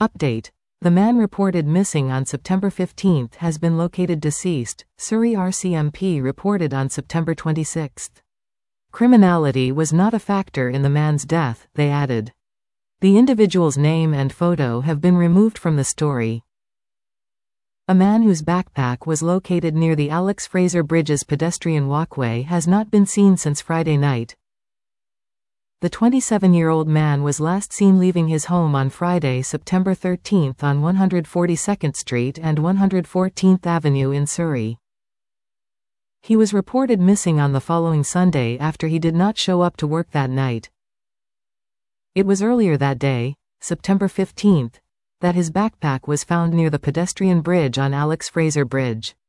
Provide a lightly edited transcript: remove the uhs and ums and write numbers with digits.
Update. The man reported missing on September 15 has been located deceased, Surrey RCMP reported on September 26. Criminality was not a factor in the man's death, they added. The individual's name and photo have been removed from the story. A man whose backpack was located near the Alex Fraser Bridge's pedestrian walkway has not been seen since Friday night. The 27-year-old man was last seen leaving his home on Friday, September 13 on 142nd Street and 114th Avenue in Surrey. He was reported missing on the following Sunday after he did not show up to work that night. It was earlier that day, September 15, that his backpack was found near the pedestrian bridge on Alex Fraser Bridge.